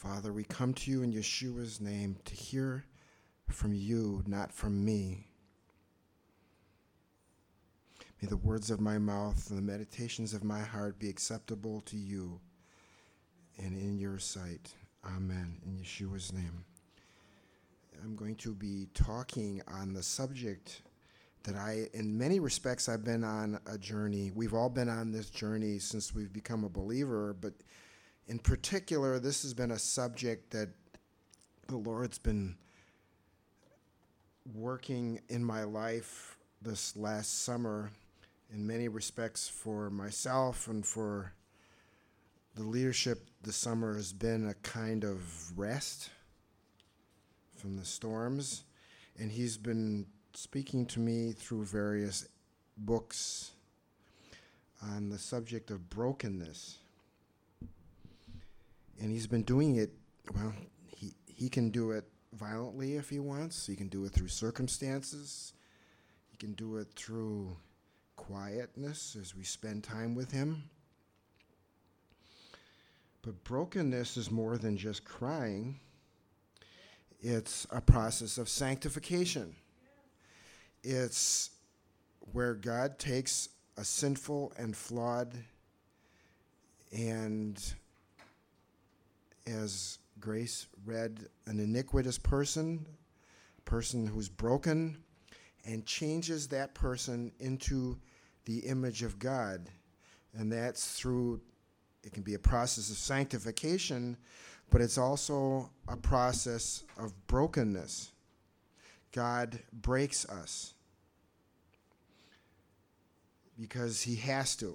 Father, we come to you in Yeshua's name to hear from you, not from me. May the words of my mouth and the meditations of my heart be acceptable to you and in your sight. Amen. In Yeshua's name. I'm going to be talking on the subject that in many respects, I've been on a journey. We've all been on this journey since we've become a believer, but in particular, this has been a subject that the Lord's been working in my life this last summer in many respects for myself and for the leadership. The summer has been a kind of rest from the storms, and he's been speaking to me through various books on the subject of brokenness. And he's been doing it, well, he can do it violently if he wants. He can do it through circumstances. He can do it through quietness as we spend time with him. But brokenness is more than just crying. It's a process of sanctification. It's where God takes a sinful and flawed and, as Grace read, an iniquitous person who's broken, and changes that person into the image of God. And that's through, it can be a process of sanctification, but it's also a process of brokenness. God breaks us because he has to.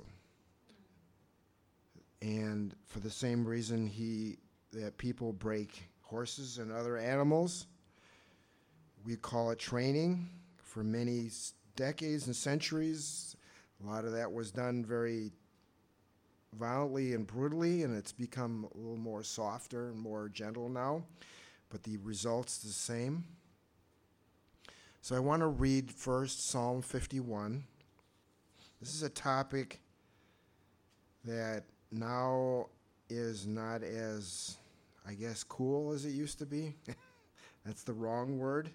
And for the same reason that people break horses and other animals, we call it training. For many decades and centuries, a lot of that was done very violently and brutally, and it's become a little more softer and more gentle now, but the result's the same. So I want to read first Psalm 51. This is a topic that now is not as, I guess, cool as it used to be. That's the wrong word.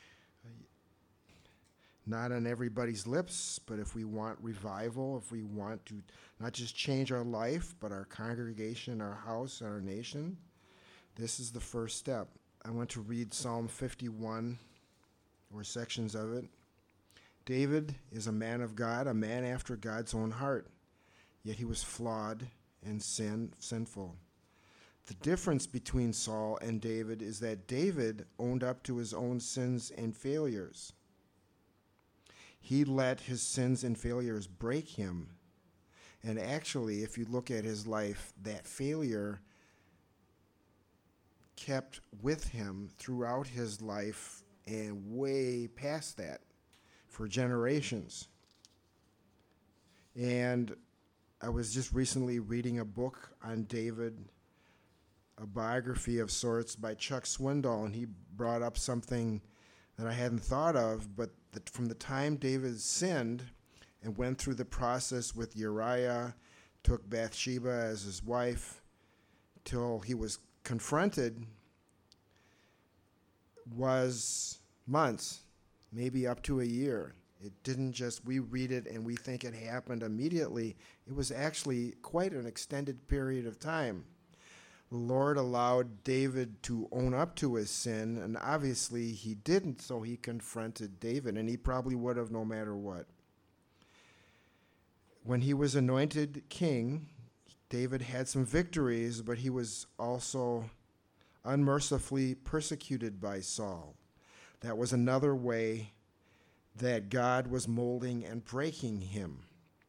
Not on everybody's lips, but if we want revival, if we want to not just change our life, but our congregation, our house, and our nation, this is the first step. I want to read Psalm 51, or sections of it. David is a man of God, a man after God's own heart, yet he was flawed and sinful. The difference between Saul and David is that David owned up to his own sins and failures. He let his sins and failures break him. And actually, if you look at his life, that failure kept with him throughout his life and way past that for generations. And I was just recently reading a book on David, a biography of sorts by Chuck Swindoll, and he brought up something that I hadn't thought of, but that from the time David sinned and went through the process with Uriah, took Bathsheba as his wife, till he was confronted, was months, maybe up to a year. It didn't just, we read it and we think it happened immediately. It was actually quite an extended period of time. The Lord allowed David to own up to his sin, and obviously he didn't, so he confronted David, and he probably would have no matter what. When he was anointed king, David had some victories, but he was also unmercifully persecuted by Saul. That was another way that God was molding and breaking him.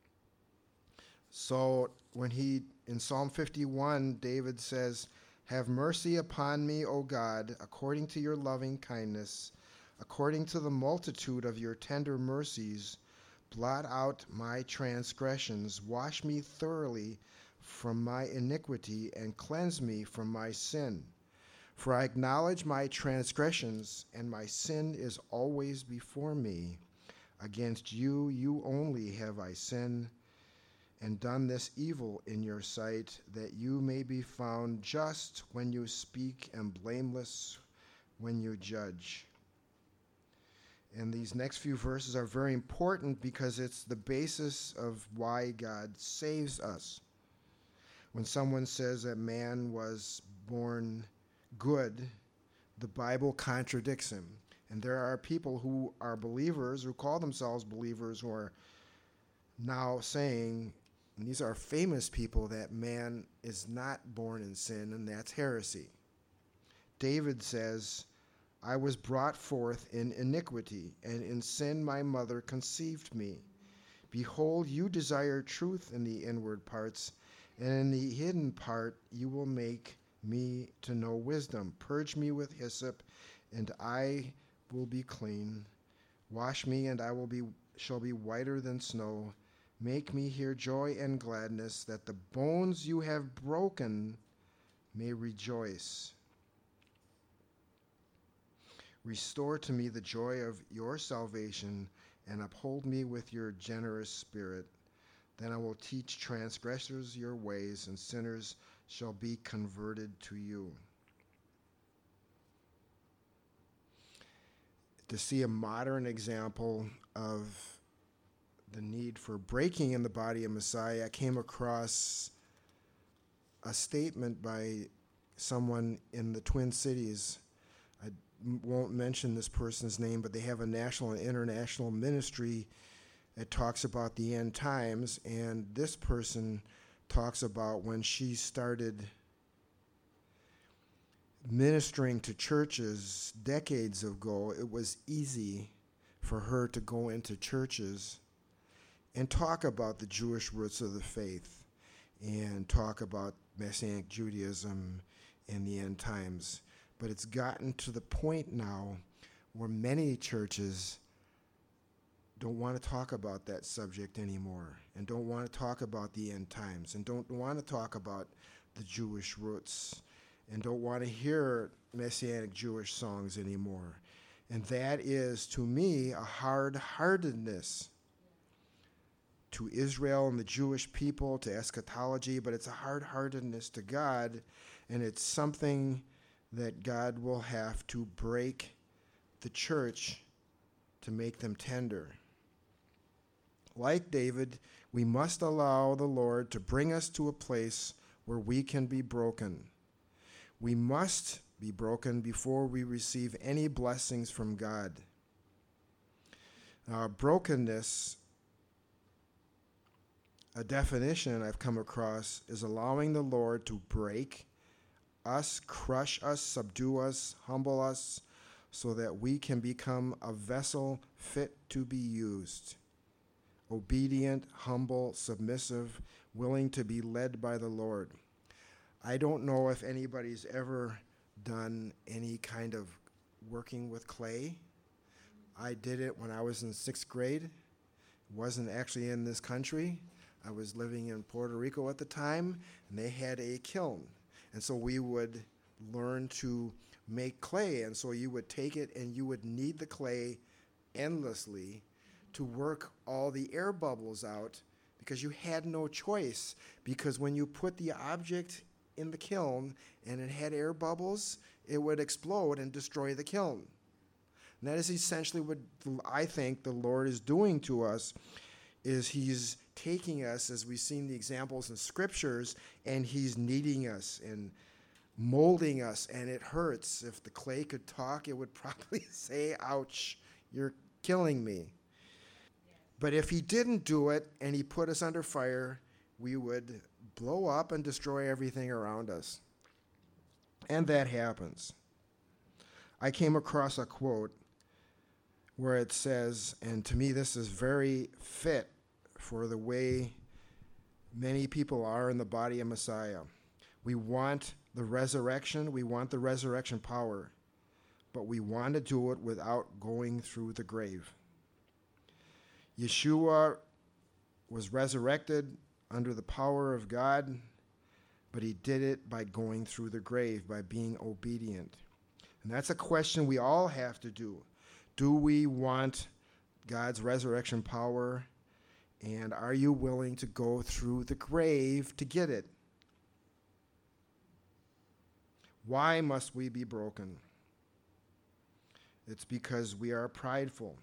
So in Psalm 51, David says, "Have mercy upon me, O God, according to your loving kindness, according to the multitude of your tender mercies. Blot out my transgressions, wash me thoroughly from my iniquity, and cleanse me from my sin. For I acknowledge my transgressions, and my sin is always before me. Against you, you only have I sinned, and done this evil in your sight, that you may be found just when you speak and blameless when you judge. And these next few verses are very important because it's the basis of why God saves us. When someone says that man was born good, the Bible contradicts him. And there are people who are believers, who call themselves believers, who are now saying, and these are famous people, that man is not born in sin, and that's heresy. David says, I was brought forth in iniquity, and in sin my mother conceived me. Behold, you desire truth in the inward parts, and in the hidden part you will make me to know wisdom. Purge me with hyssop, and I will be clean. Wash me, and I shall be whiter than snow. Make me hear joy and gladness, that the bones you have broken may rejoice. Restore to me the joy of your salvation, and uphold me with your generous spirit. Then I will teach transgressors your ways, and sinners shall be converted to you. To see a modern example of the need for breaking in the body of Messiah, I came across a statement by someone in the Twin Cities. I won't mention this person's name, but they have a national and international ministry that talks about the end times, and this person talks about when she started ministering to churches decades ago, it was easy for her to go into churches and talk about the Jewish roots of the faith and talk about Messianic Judaism and the end times. But it's gotten to the point now where many churches don't want to talk about that subject anymore, and don't want to talk about the end times, and don't want to talk about the Jewish roots, and don't want to hear Messianic Jewish songs anymore. And that is, to me, a hard-heartedness to Israel and the Jewish people, to eschatology, but it's a hard-heartedness to God, and it's something that God will have to break the church to make them tender. Like David, we must allow the Lord to bring us to a place where we can be broken. We must be broken before we receive any blessings from God. Brokenness, a definition I've come across, is allowing the Lord to break us, crush us, subdue us, humble us, so that we can become a vessel fit to be used. Obedient, humble, submissive, willing to be led by the Lord. I don't know if anybody's ever done any kind of working with clay. I did it when I was in 6th grade. It wasn't actually in this country. I was living in Puerto Rico at the time, and they had a kiln. And so we would learn to make clay. And so you would take it and you would knead the clay endlessly to work all the air bubbles out, because you had no choice. Because when you put the object in the kiln and it had air bubbles, it would explode and destroy the kiln. And that is essentially what I think the Lord is doing to us, is he's taking us, as we've seen the examples in scriptures, and he's kneading us and molding us, and it hurts. If the clay could talk, it would probably say, ouch, you're killing me. But if he didn't do it and he put us under fire, we would blow up and destroy everything around us. And that happens. I came across a quote where it says, and to me this is very fit for the way many people are in the body of Messiah. We want the resurrection, we want the resurrection power, but we want to do it without going through the grave. Yeshua was resurrected under the power of God, but he did it by going through the grave, by being obedient. And that's a question we all have to do. Do we want God's resurrection power And are you willing to go through the grave to get it? Why must we be broken? It's because we are prideful.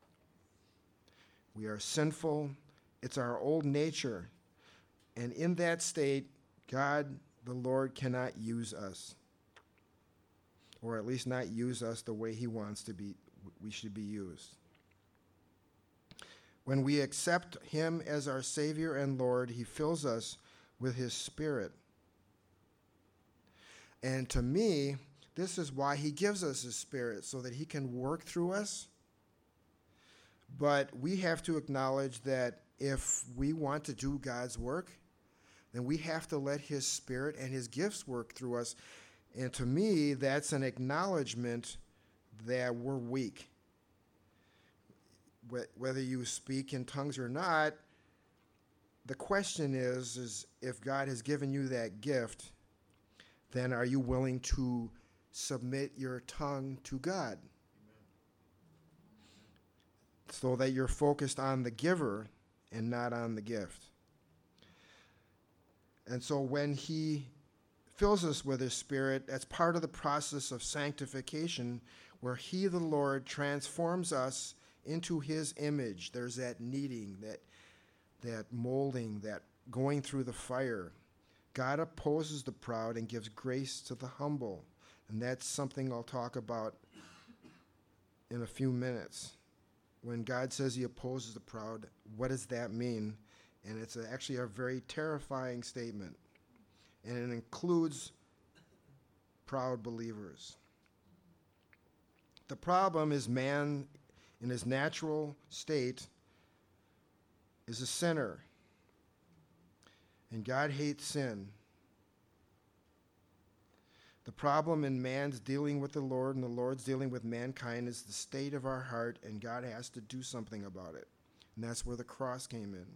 We are sinful. It's our old nature. And in that state, God, the Lord, cannot use us. Or at least not use us the way he wants to be. We should be used. When we accept him as our Savior and Lord, he fills us with his Spirit. And to me, this is why he gives us his Spirit, so that he can work through us. But we have to acknowledge that if we want to do God's work, then we have to let his Spirit and his gifts work through us. And to me, that's an acknowledgement that we're weak. Whether you speak in tongues or not, the question is if God has given you that gift, then are you willing to submit your tongue to God? So that you're focused on the giver and not on the gift. And so when he fills us with his Spirit, that's part of the process of sanctification, where he, the Lord, transforms us into his image. There's that kneading, that molding, that going through the fire. God opposes the proud and gives grace to the humble. And that's something I'll talk about in a few minutes. When God says he opposes the proud, what does that mean? And it's actually a very terrifying statement. And it includes proud believers. The problem is man in his natural state is a sinner. And God hates sin. The problem in man's dealing with the Lord and the Lord's dealing with mankind is the state of our heart, and God has to do something about it. And that's where the cross came in.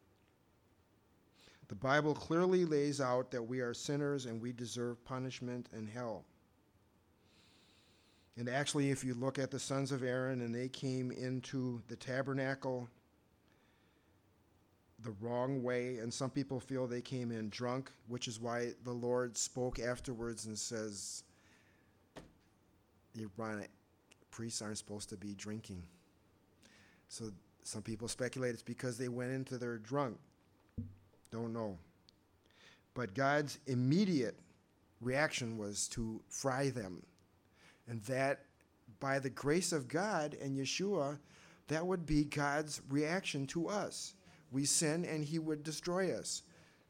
The Bible clearly lays out that we are sinners and we deserve punishment and hell. And actually, if you look at the sons of Aaron and they came into the tabernacle the wrong way, and some people feel they came in drunk, which is why the Lord spoke afterwards and says, priests aren't supposed to be drinking. So some people speculate it's because they went into their drunk. Don't know. But God's immediate reaction was to fry them. And that, by the grace of God and Yeshua, that would be God's reaction to us. We sin and he would destroy us.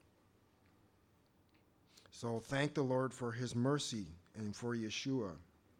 So thank the Lord for his mercy and for Yeshua.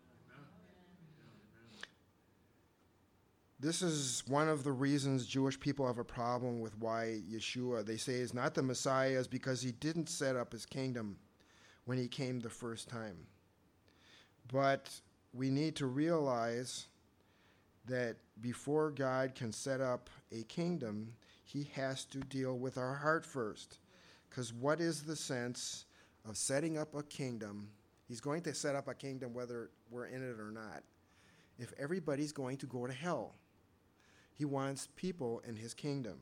This is one of the reasons Jewish people have a problem with why Yeshua, they say, is not the Messiah, is because he didn't set up his kingdom when he came the first time. But we need to realize that before God can set up a kingdom, he has to deal with our heart first. Because what is the sense of setting up a kingdom? He's going to set up a kingdom whether we're in it or not. If everybody's going to go to hell, he wants people in his kingdom.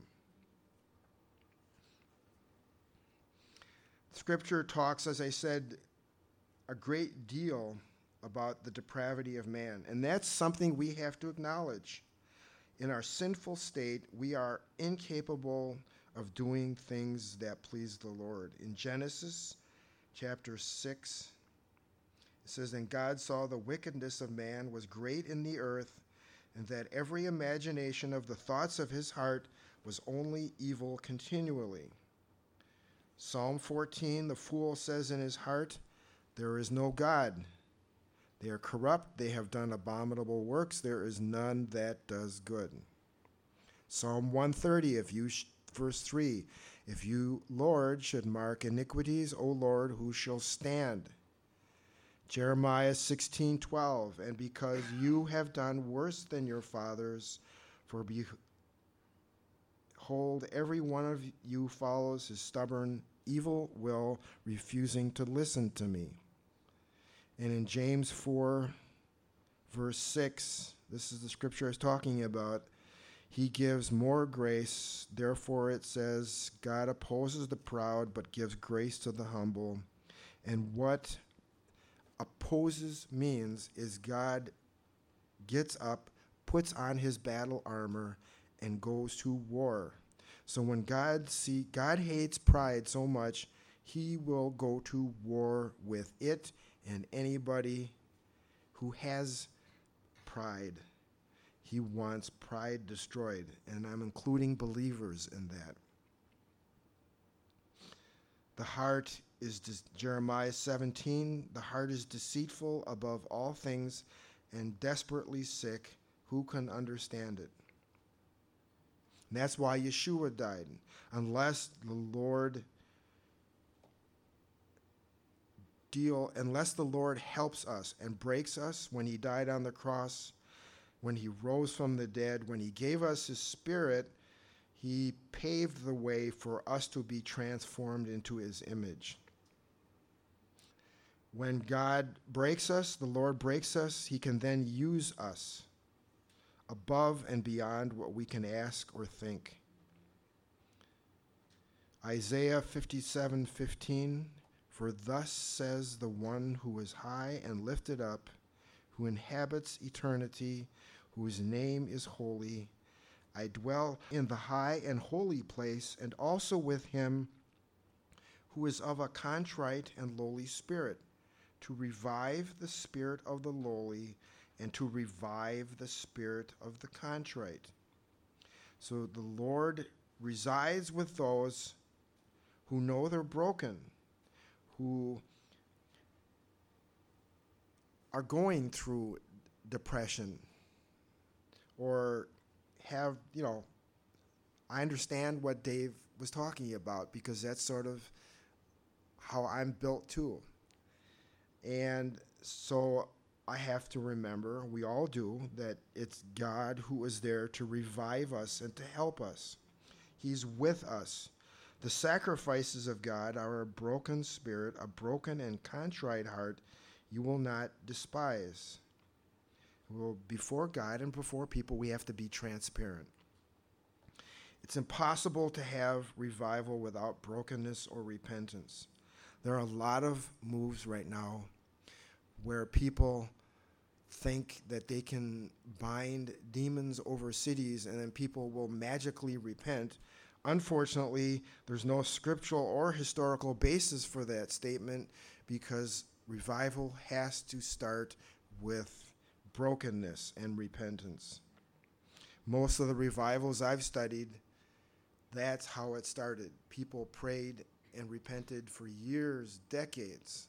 Scripture talks, as I said, a great deal about the depravity of man. And that's something we have to acknowledge. In our sinful state, we are incapable of doing things that please the Lord. In Genesis chapter 6, it says, "And God saw the wickedness of man was great in the earth, and that every imagination of the thoughts of his heart was only evil continually." Psalm 14, the fool says in his heart, "There is no God. They are corrupt, they have done abominable works, there is none that does good." Psalm 130, verse 3, "If you, Lord, should mark iniquities, O Lord, who shall stand?" Jeremiah 16:12, "And because you have done worse than your fathers, for behold, every one of you follows his stubborn evil will, refusing to listen to me." And in James 4, verse 6, this is the scripture I was talking about, He gives more grace. Therefore, it says, God opposes the proud, but gives grace to the humble. And what opposes means is God gets up, puts on his battle armor, and goes to war. So when God hates pride so much, he will go to war with it and anybody who has pride. He wants pride destroyed, and I'm including believers in that. The heart is, Jeremiah 17, the heart is deceitful above all things and desperately sick. Who can understand it? And that's why Yeshua died. Unless the Lord helps us and breaks us when he died on the cross, when he rose from the dead, when he gave us his Spirit, he paved the way for us to be transformed into his image. When God breaks us, the Lord breaks us, he can then use us above and beyond what we can ask or think. Isaiah 57:15, for thus says the one who is high and lifted up, who inhabits eternity, whose name is holy. I dwell in the high and holy place, and also with him who is of a contrite and lowly spirit, to revive the spirit of the lowly and to revive the spirit of the contrite. So the Lord resides with those who know they're broken, who are going through depression or have, I understand what Dave was talking about because that's sort of how I'm built too. And so I have to remember, we all do, that it's God who is there to revive us and to help us. He's with us. The sacrifices of God are a broken spirit, a broken and contrite heart you will not despise. Well, before God and before people, we have to be transparent. It's impossible to have revival without brokenness or repentance. There are a lot of moves right now where people think that they can bind demons over cities and then people will magically repent. Unfortunately, there's no scriptural or historical basis for that statement because revival has to start with brokenness and repentance. Most of the revivals I've studied, that's how it started. People prayed and repented for years, decades.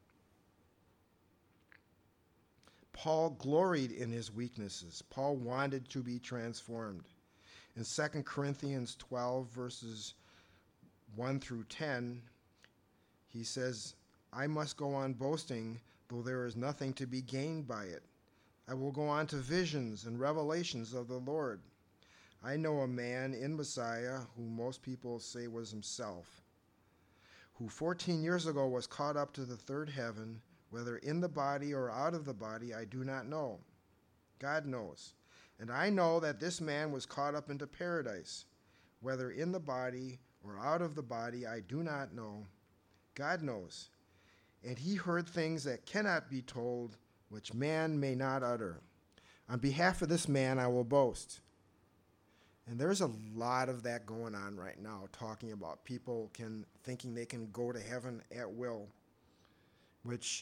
Paul gloried in his weaknesses. Paul wanted to be transformed. In 2 Corinthians 12, verses 1 through 10, he says, I must go on boasting, though there is nothing to be gained by it. I will go on to visions and revelations of the Lord. I know a man in Messiah who most people say was himself, who 14 years ago was caught up to the third heaven, whether in the body or out of the body, I do not know. God knows. And I know that this man was caught up into paradise, whether in the body or out of the body, I do not know. God knows. And he heard things that cannot be told, which man may not utter. On behalf of this man, I will boast. And there's a lot of that going on right now, talking about people thinking they can go to heaven at will, which,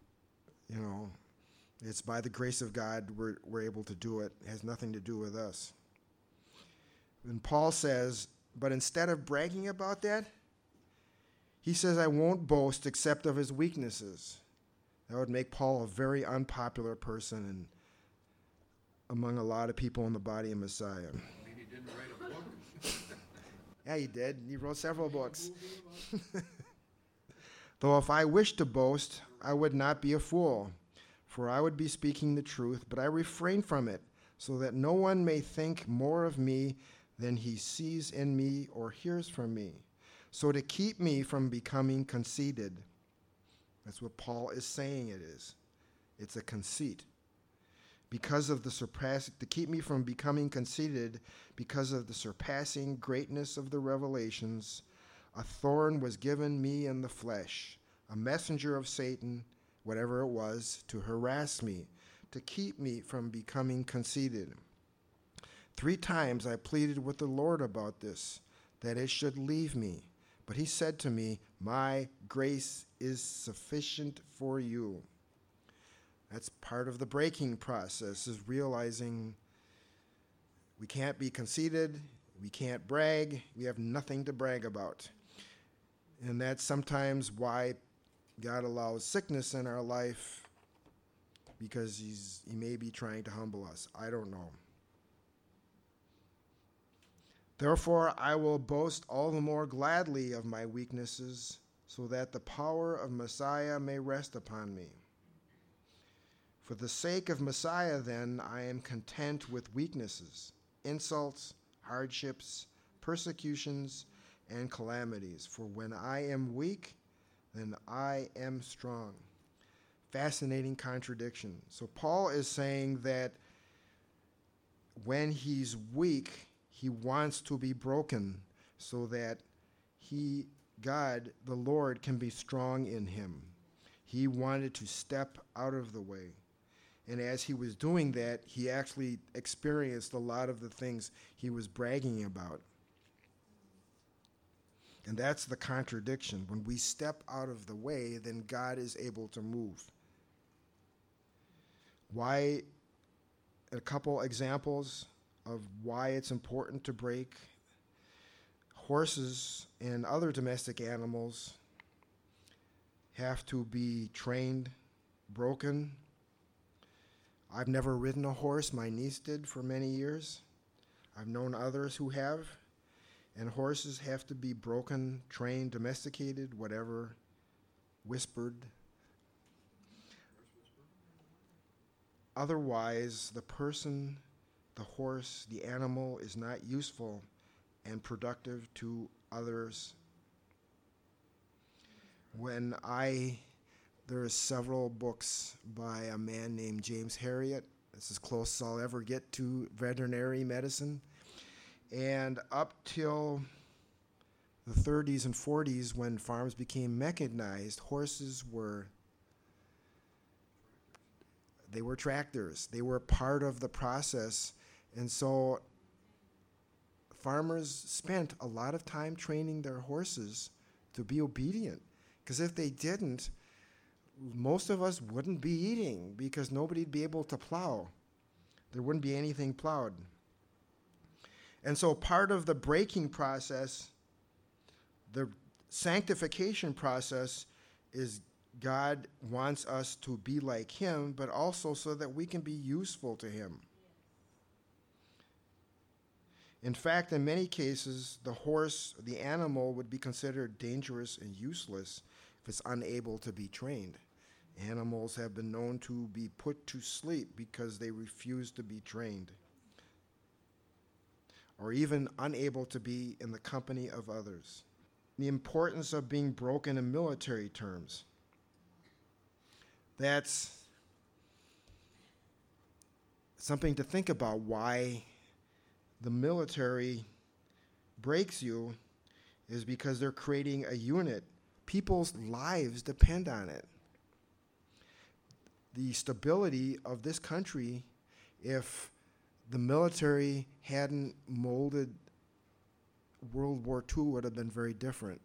it's by the grace of God we're able to do it. It has nothing to do with us. And Paul says, but instead of bragging about that, he says, I won't boast except of his weaknesses. That would make Paul a very unpopular person and among a lot of people in the body of Messiah. I mean, he didn't write a book. Yeah, he did. He wrote several books. Though if I wished to boast, I would not be a fool, for I would be speaking the truth, but I refrain from it, so that no one may think more of me than he sees in me or hears from me. So to keep me from becoming conceited, that's what Paul is saying it is. It's a conceit. to keep me from becoming conceited, because of the surpassing greatness of the revelations, a thorn was given me in the flesh, a messenger of Satan, whatever it was, to harass me, to keep me from becoming conceited. 3 times I pleaded with the Lord about this, that it should leave me. But he said to me, my grace is sufficient for you. That's part of the breaking process, is realizing we can't be conceited, we can't brag, we have nothing to brag about. And that's sometimes why God allows sickness in our life, because he may be trying to humble us. I don't know. Therefore, I will boast all the more gladly of my weaknesses, so that the power of Messiah may rest upon me. For the sake of Messiah, then, I am content with weaknesses, insults, hardships, persecutions, and calamities. For when I am weak, then I am strong. Fascinating contradiction. So Paul is saying that when he's weak, he wants to be broken so that God, the Lord, can be strong in him. He wanted to step out of the way. And as he was doing that, he actually experienced a lot of the things he was bragging about. And that's the contradiction. When we step out of the way, then God is able to move. Why? A couple examples of why it's important to break. Horses and other domestic animals have to be trained, broken. I've never ridden a horse. My niece did for many years. I've known others who have. And horses have to be broken, trained, domesticated, whatever, whispered. Otherwise, the person, the horse, the animal is not useful and productive to others. There are several books by a man named James Herriot. This is as close as I'll ever get to veterinary medicine. And up till the 30s and 40s, when farms became mechanized, horses were tractors. They were part of the process. And so farmers spent a lot of time training their horses to be obedient. Because if they didn't, most of us wouldn't be eating, because nobody'd be able to plow. There wouldn't be anything plowed. And so part of the breaking process, the sanctification process, is God wants us to be like him, but also so that we can be useful to him. In fact, in many cases, the horse, the animal, would be considered dangerous and useless if it's unable to be trained. Animals have been known to be put to sleep because they refuse to be trained, or even unable to be in the company of others. The importance of being broken in military terms. That's something to think about, why the military breaks you, is because they're creating a unit. People's lives depend on it. The stability of this country, if the military hadn't molded, World War II would have been very different.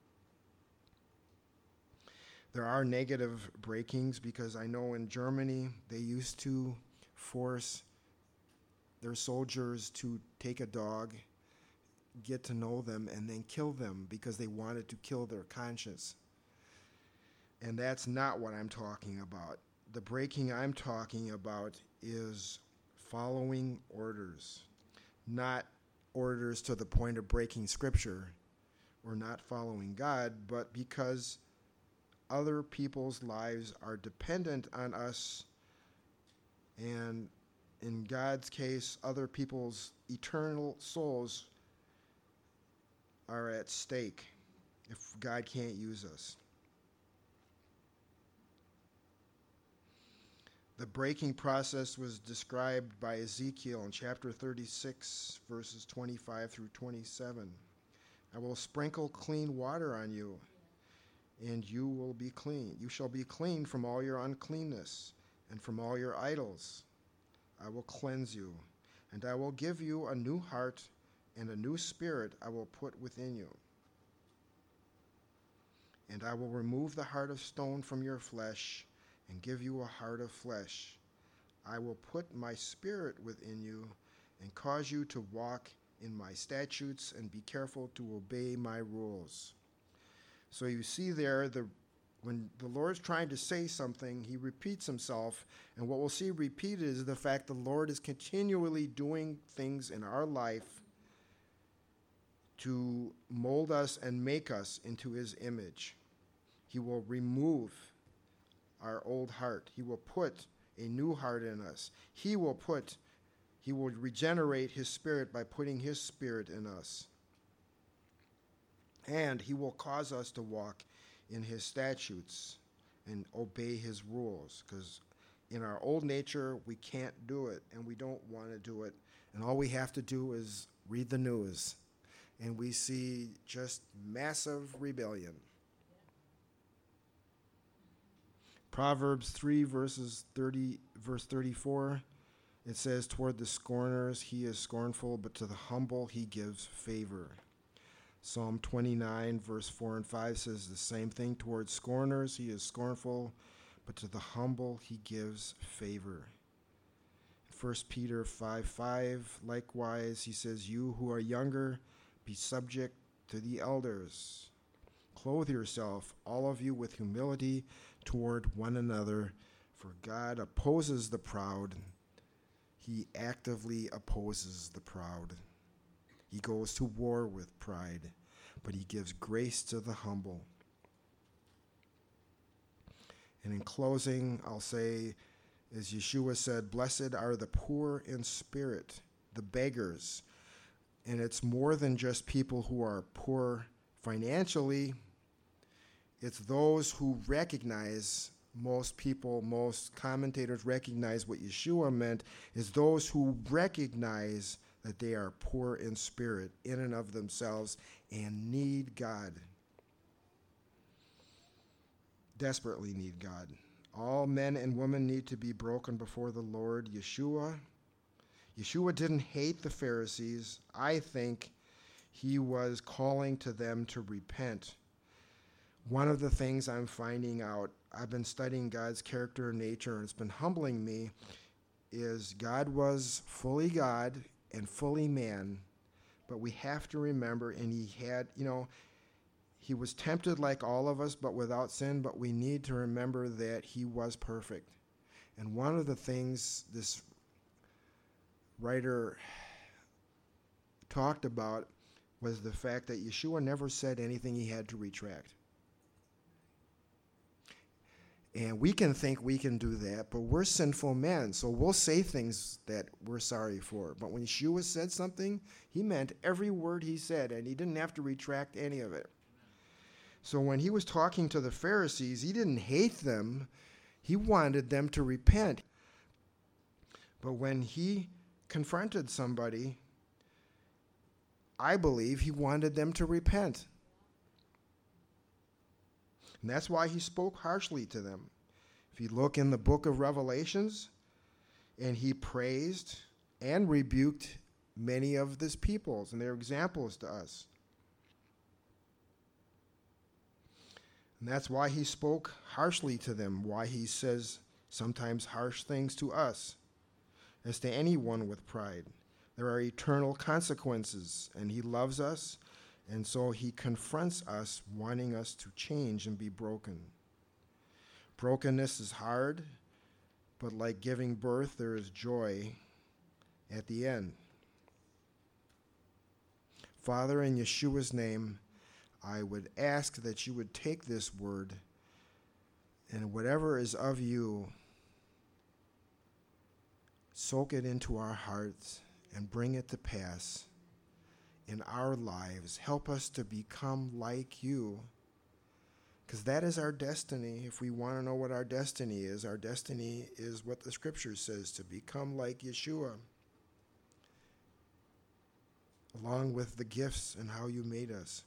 There are negative breakings, because I know in Germany they used to force their soldiers to take a dog, get to know them, and then kill them because they wanted to kill their conscience. And that's not what I'm talking about. The breaking I'm talking about is following orders, not orders to the point of breaking Scripture or not following God, but because other people's lives are dependent on us, and in God's case, other people's eternal souls are at stake if God can't use us. The breaking process was described by Ezekiel in chapter 36, verses 25 through 27. I will sprinkle clean water on you, and you will be clean. You shall be clean from all your uncleanness and from all your idols. I will cleanse you, and I will give you a new heart, and a new spirit I will put within you. And I will remove the heart of stone from your flesh and give you a heart of flesh. I will put my spirit within you and cause you to walk in my statutes and be careful to obey my rules. So you see there, when the Lord's trying to say something, he repeats himself. And what we'll see repeated is the fact the Lord is continually doing things in our life to mold us and make us into his image. He will remove our old heart. He will put a new heart in us. He will regenerate his spirit by putting his spirit in us. And he will cause us to walk in his statutes and obey his rules. Because in our old nature, we can't do it, and we don't want to do it. And all we have to do is read the news. And we see just massive rebellion. Proverbs 3, verse 34, it says, toward the scorners he is scornful, but to the humble he gives favor. Psalm 29, verse 4 and 5 says the same thing. Toward scorners he is scornful, but to the humble he gives favor. 1 Peter 5:5, likewise, he says, you who are younger, be subject to the elders. Clothe yourself, all of you, with humility toward one another, for God opposes the proud. He actively opposes the proud. He goes to war with pride, but he gives grace to the humble. And in closing, I'll say, as Yeshua said, blessed are the poor in spirit, the beggars. And it's more than just people who are poor financially. It's those who recognize, most commentators recognize what Yeshua meant, is those who recognize that they are poor in spirit, in and of themselves, and need God. Desperately need God. All men and women need to be broken before the Lord. Yeshua didn't hate the Pharisees. I think he was calling to them to repent. One of the things I'm finding out, I've been studying God's character and nature, and it's been humbling me, is God was fully God and fully man, but we have to remember, and he was tempted like all of us, but without sin, but we need to remember that he was perfect. And one of the things this writer talked about was the fact that Yeshua never said anything he had to retract. And we can think we can do that, but we're sinful men, so we'll say things that we're sorry for. But when Yeshua said something, he meant every word he said, and he didn't have to retract any of it. So when he was talking to the Pharisees, he didn't hate them. He wanted them to repent. But when he confronted somebody, I believe he wanted them to repent. And that's why he spoke harshly to them. If you look in the book of Revelations, and he praised and rebuked many of his peoples, and they're examples to us. And that's why he spoke harshly to them, why he says sometimes harsh things to us, as to anyone with pride. There are eternal consequences, and he loves us. And so he confronts us, wanting us to change and be broken. Brokenness is hard, but like giving birth, there is joy at the end. Father, in Yeshua's name, I would ask that you would take this word and whatever is of you, soak it into our hearts and bring it to pass in our lives. Help us to become like you. Because that is our destiny. If we want to know what our destiny is what the scripture says, to become like Yeshua, along with the gifts and how you made us.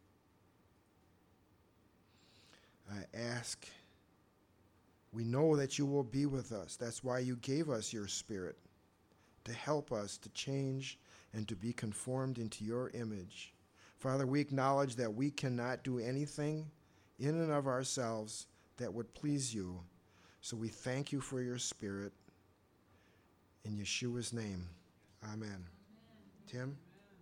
I ask, we know that you will be with us. That's why you gave us your Spirit, to help us to change and to be conformed into your image. Father, we acknowledge that we cannot do anything in and of ourselves that would please you. So we thank you for your Spirit. In Yeshua's name, amen. Tim?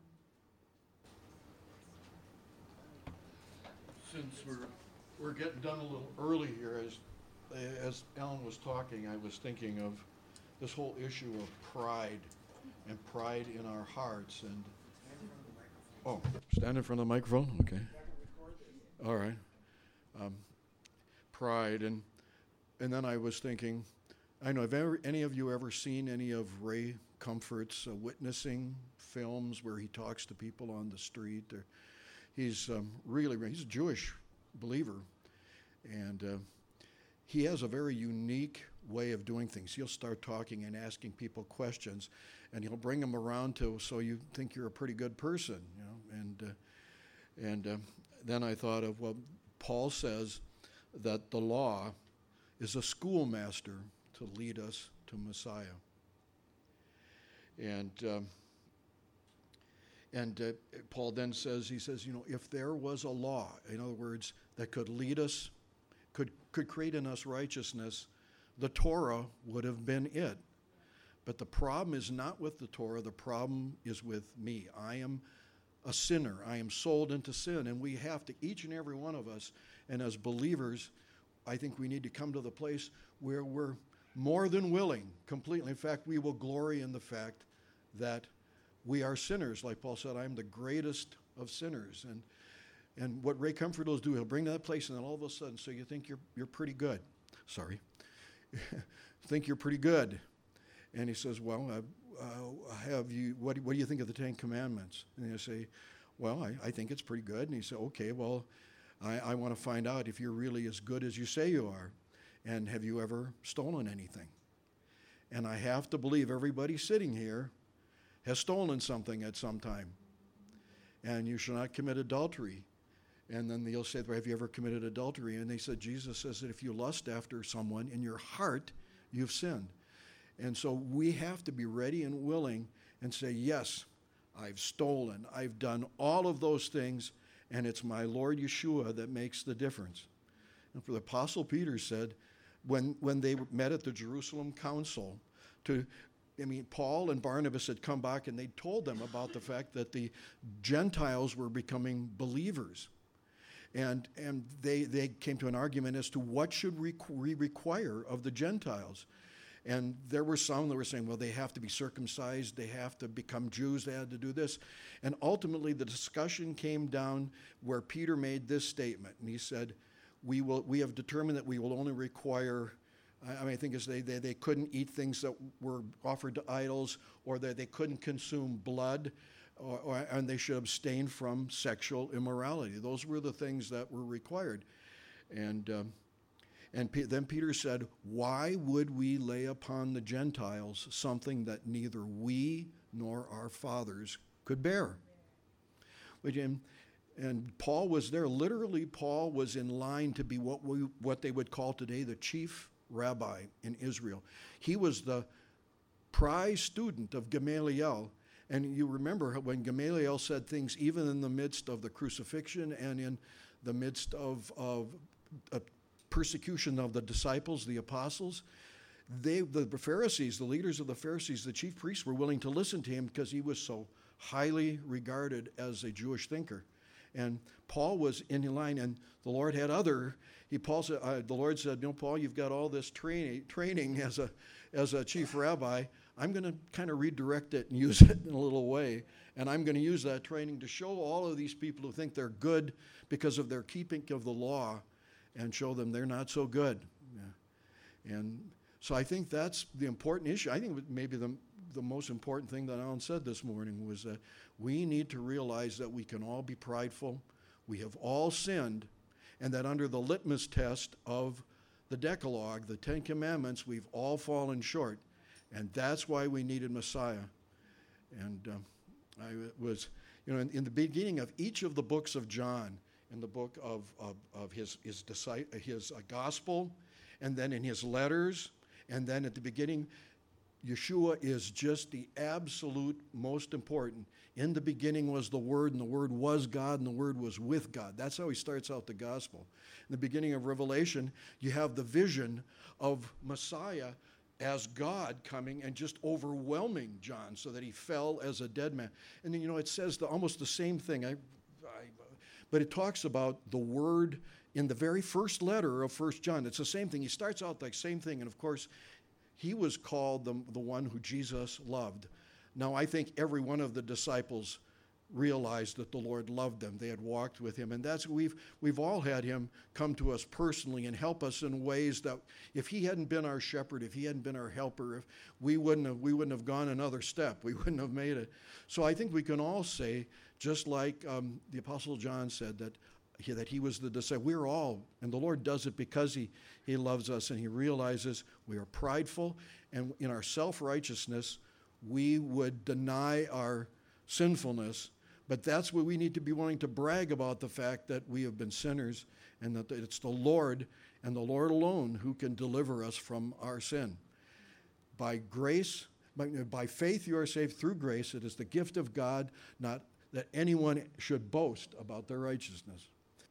Since we're getting done a little early here, as Alan was talking, I was thinking of this whole issue of pride and pride in our hearts. And stand in front of the microphone? Okay. All right. Pride, and then I was thinking, I know, have any of you ever seen any of Ray Comfort's witnessing films where he talks to people on the street? He's he's a Jewish believer, and he has a very unique way of doing things. He'll start talking and asking people questions, and he'll bring them around so you think you're a pretty good person, and then I thought of, well, Paul says that the law is a schoolmaster to lead us to Messiah. And Paul then says, if there was a law, in other words, that could lead us, could create in us righteousness, the Torah would have been it. But the problem is not with the Torah, the problem is with me. I am a sinner. I am sold into sin, and we have to, each and every one of us, and as believers, I think we need to come to the place where we're more than willing, completely. In fact, we will glory in the fact that we are sinners. Like Paul said, I am the greatest of sinners. And what Ray Comfort will do, he'll bring to that place, and then all of a sudden, so you think you're pretty good. Sorry. Think you're pretty good. And he says, well, what do you think of the Ten Commandments? And you say, well, I think it's pretty good. And he said, okay, well, I want to find out if you're really as good as you say you are. And have you ever stolen anything? And I have to believe everybody sitting here has stolen something at some time. And you shall not commit adultery. And then they'll say, well, have you ever committed adultery? And they said, Jesus says that if you lust after someone in your heart, you've sinned. And so we have to be ready and willing and say, yes, I've stolen. I've done all of those things, and it's my Lord Yeshua that makes the difference. And for the Apostle Peter said, when they met at the Jerusalem Council, Paul and Barnabas had come back and they told them about the fact that the Gentiles were becoming believers. And they came to an argument as to what should we require of the Gentiles. And there were some that were saying, well, they have to be circumcised, they have to become Jews, they had to do this. And ultimately the discussion came down where Peter made this statement. And he said, we have determined that we will only require, I think it's they couldn't eat things that were offered to idols, or that they couldn't consume blood, and they should abstain from sexual immorality. Those were the things that were required. And then Peter said, why would we lay upon the Gentiles something that neither we nor our fathers could bear? And Paul was there. Literally, Paul was in line to be what they would call today the chief rabbi in Israel. He was the prize student of Gamaliel. And you remember when Gamaliel said things even in the midst of the crucifixion and in the midst of persecution of the disciples, the apostles, the Pharisees, the leaders of the Pharisees, the chief priests were willing to listen to him because he was so highly regarded as a Jewish thinker. And Paul was in line, and the Lord had the Lord said, Paul, you've got all this training as a chief rabbi. I'm going to kind of redirect it and use it in a little way. And I'm going to use that training to show all of these people who think they're good because of their keeping of the law, and show them they're not so good. Yeah. And so I think that's the important issue. I think maybe the most important thing that Alan said this morning was that we need to realize that we can all be prideful. We have all sinned, and that under the litmus test of the Decalogue, the Ten Commandments, we've all fallen short. And that's why we needed Messiah. And I was, in the beginning of each of the books of John, in the book of his gospel, and then in his letters, and then at the beginning, Yeshua is just the absolute most important. In the beginning was the Word, and the Word was God, and the Word was with God. That's how he starts out the gospel. In the beginning of Revelation, you have the vision of Messiah as God coming and just overwhelming John so that he fell as a dead man. And then, it says almost the same thing. But it talks about the Word in the very first letter of 1 John. It's the same thing. He starts out like same thing. And of course, he was called the one who Jesus loved. Now, I think every one of the disciples realized that the Lord loved them. They had walked with him. And that's we've all had him come to us personally and help us in ways that if he hadn't been our shepherd, if he hadn't been our helper, if we wouldn't have gone another step. We wouldn't have made it. So I think we can all say, just like the Apostle John said, that he was the disciple. We're all, and the Lord does it because he loves us and he realizes we are prideful, and in our self-righteousness, we would deny our sinfulness. But that's where we need to be willing to brag about the fact that we have been sinners and that it's the Lord and the Lord alone who can deliver us from our sin. By grace, by faith you are saved through grace. It is the gift of God, not that anyone should boast about their righteousness.